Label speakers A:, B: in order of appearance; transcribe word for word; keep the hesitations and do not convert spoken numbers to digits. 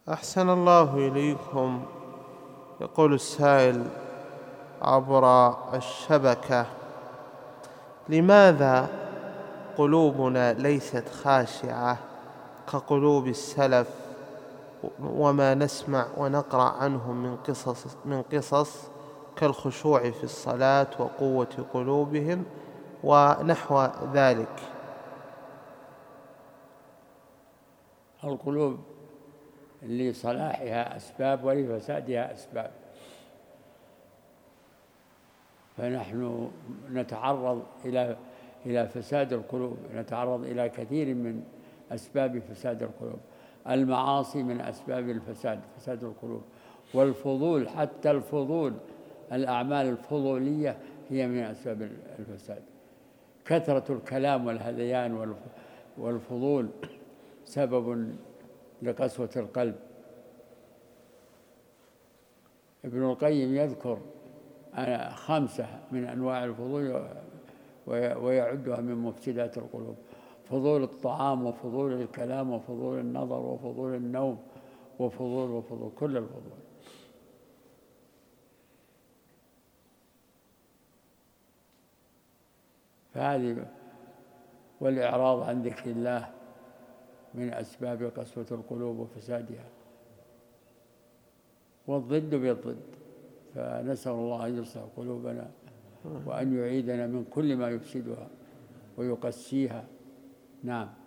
A: أحسن الله إليكم. يقول السائل عبر الشبكة: لماذا قلوبنا ليست خاشعة كقلوب السلف وما نسمع ونقرأ عنهم من قصص, من قصص كالخشوع في الصلاة وقوة قلوبهم ونحو ذلك؟
B: القلوب لصلاحها أسباب ولفسادها أسباب، فنحن نتعرض إلى إلى فساد القلوب، نتعرض إلى كثير من أسباب فساد القلوب. المعاصي من أسباب الفساد، فساد القلوب، والفضول، حتى الفضول، الأعمال الفضولية هي من أسباب الفساد. كثرة الكلام والهذيان والفضول سبب لقسوة القلب. ابن القيم يذكر خمسة من أنواع الفضول ويعدها من مفسدات القلوب: فضول الطعام، وفضول الكلام، وفضول النظر، وفضول النوم، وفضول وفضول كل الفضول. فهذه والإعراض عن ذكر الله من أسباب قسوة القلوب وفسادها، والضد بالضد. فنسأل الله أن يصلح قلوبنا وأن يعيدنا من كل ما يفسدها ويقسيها. نعم.